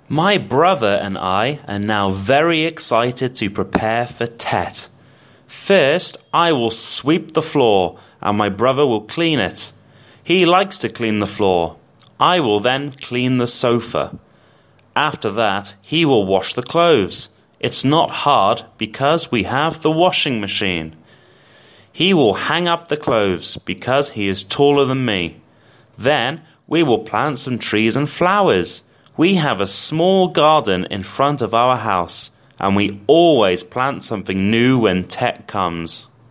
My brother and I are now very excited to prepare for Tet. First, I will sweep the floor, and my brother will clean it. He likes to clean the floor. I will then clean the sofa. After that, he will wash the clothes. It's not hard because we have the washing machine. He will hang up the clothes because he is taller than me. Then we will plant some trees and flowers. We have a small garden in front of our house, and we always plant something new when Tet comes.